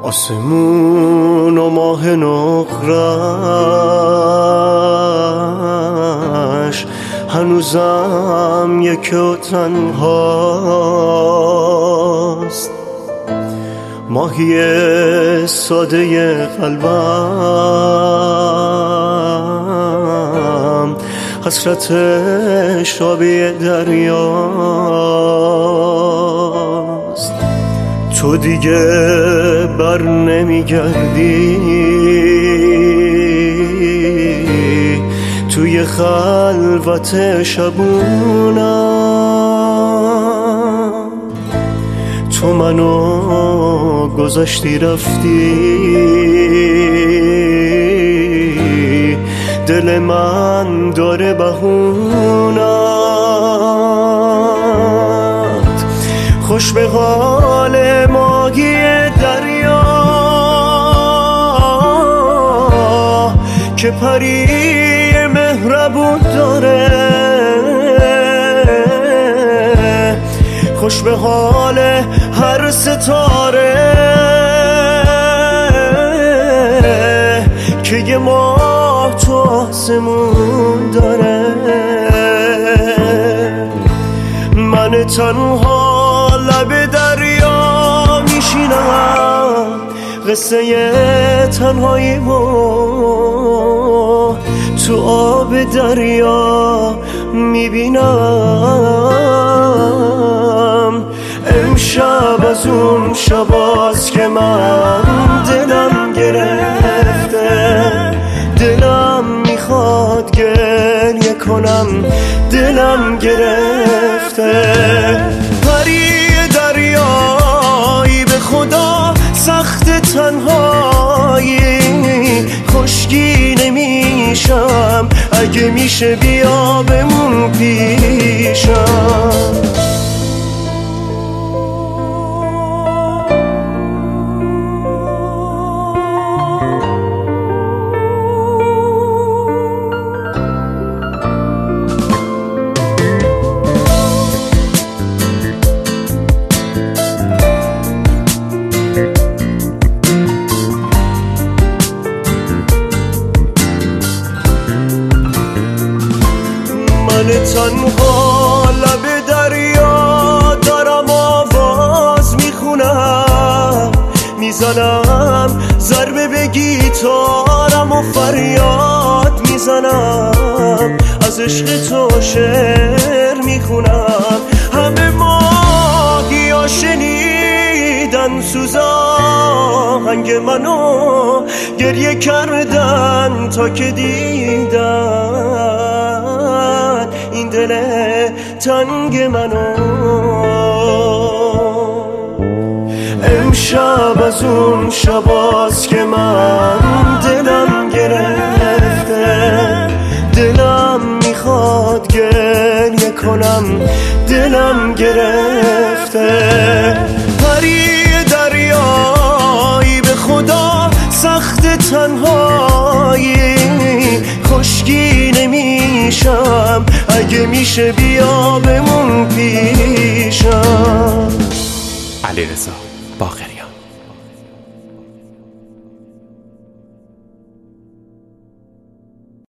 آسمون و ماه نقرش هنوزم یک و تنهاست. ماهی ساده قلبم حسرتش آبی دریاست. تو دیگه بر نمیگردی توی خلوت شبونم. تو منو گذاشتی رفتی، دل من داره بهونت. خوش به حال ماهی دریا که پری مهربون داره. خوش به حال هر ستاره که یه ماه تو آسمون داره. من تنها لب دریا میشینم، قصه تنهاییمو تو آب دریا میبینم. امشب از اون شباست که من دلم گرفته، دلم میخواد گریه کنم، دلم گرفته. پری دریایی به خدا سخت تنهایی، خشکی نمیشم اگه میشه بیا بمون پیشم. من تنها لب دریا دارم آواز میخونم، میزنم ضربه به گیتارم و فریاد میزنم، از عشق تو شعر میخونم. همه ماهیا شنیدن سوزاهنگ منو، گریه کردن تا که دیدن این دل تنگ منو. امشب از اون شباست که من دلم گرفته، دلم میخواد گریه کنم، دلم گرفته. پری دریایی به خدا سخت تنهایی، خشکی نمیشم اگه میشه بیا بمون پیشم. علیرضا باقر.